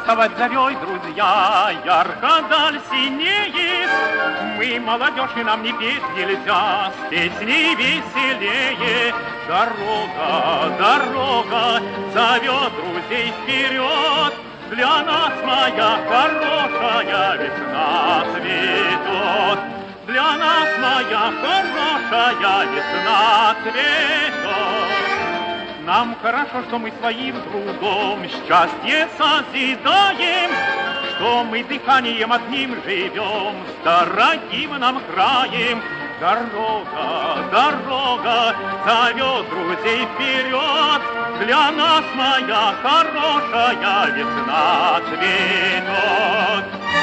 танцевать зовей, друзья, ярко даль синеет. Мы молодежь, и нам не петь нельзя, с песней веселее. Дорога, дорога зовет друзей вперед. Для нас, моя хорошая, весна цветет. Для нас, моя хорошая, весна цветет. Нам хорошо, что мы своим трудом счастье созидаем, что мы дыханием одним живем с дорогим нам краем. Дорога, дорога зовет друзей вперед. Для нас, моя хорошая, весна цветет.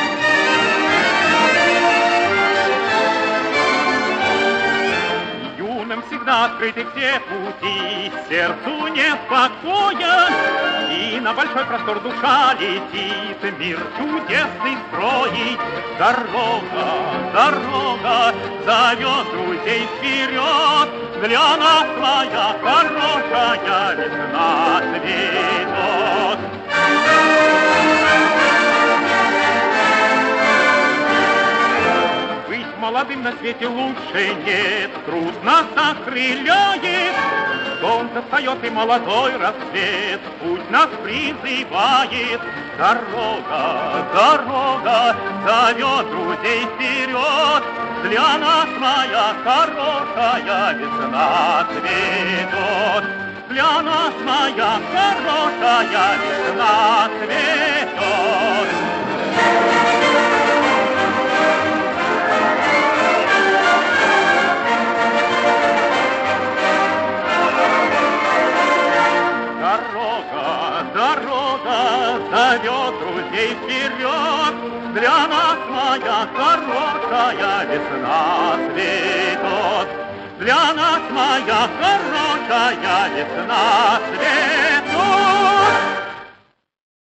Юным всегда открыты все пути, сердцу нет покоя, и на большой простор душа летит, мир чудесный строить. Дорога, дорога зовет друзей вперед. Для нас, моя хорошая, весна цветет. Быть молодым на свете лучше нет, труд нас окрыляет. Солнце встает и молодой рассвет, путь нас призывает. Дорога, дорога зовет друзей вперед. Для нас, моя хорошая, весна цветет. Для нас, моя хорошая, весна цветет. Дорога, дорога зовет друзей вперед. Для нас, моя хорошая, весна цветет. Для нас, моя хорошая, весна цветет.